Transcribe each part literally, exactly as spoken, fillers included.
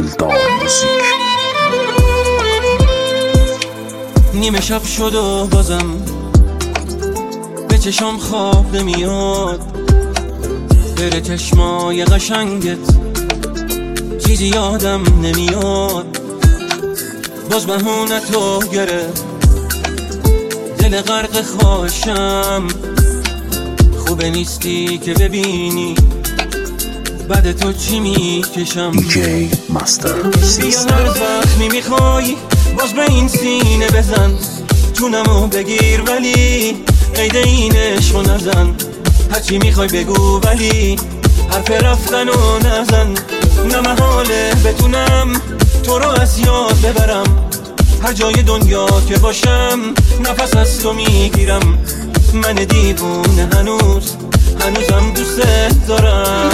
دلدار موزیک. نیمه شب شد و بازم به چشم خواب نمیاد، بره چشمای قشنگت چیزی یادم نمیاد. باز بهونه تو گرفت دل غرق خواهشم، خوبه نیستی که ببینی بعد تو چی میکشم. دی جی مستر بیا هر زخمی میخوای باز به این سینه بزن، جونمو بگیر ولی قید این عشقو نزن. هرچی میخوای بگو ولی حرف رفتنو نزن. نه محاله بتونم تو رو از یاد ببرم، هر جای دنیا که باشم نفس از تو میگیرم. من دیوونه هنوز هنوزم دوست دارم.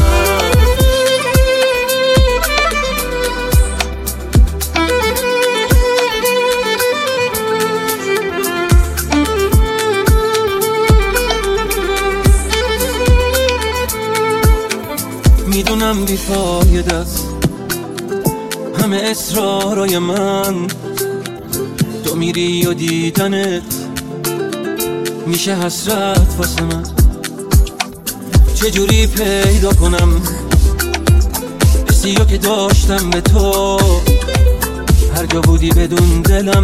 میدونم بیفایده است همه اصرارای من، تو میری و دیدنت میشه حسرت واسه من. چجوری پیدا کنم حسیو که داشتم به تو، هر جا بودی بدون دلم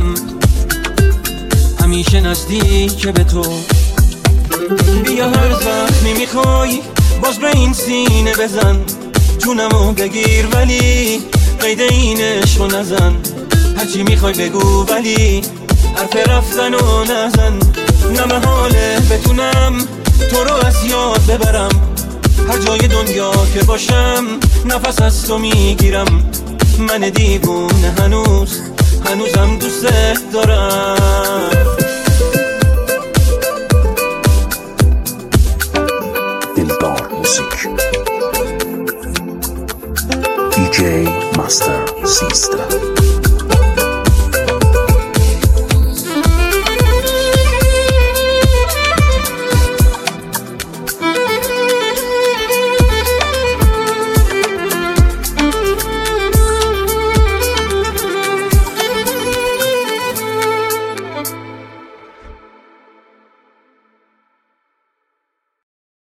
همیشه نزدیک به تو. بیا هر زخمی میخوای باز به این سینه بزن، جونمو بگیر ولی قید این عشقو نزن. هرچی میخوای بگو ولی حرف رفتنو نزن. نه محاله بتونم تو رو از یاد ببرم، هر جای دنیا که باشم نفس از تو میگیرم. من دیوونه هنوز هنوزم دوست دارم.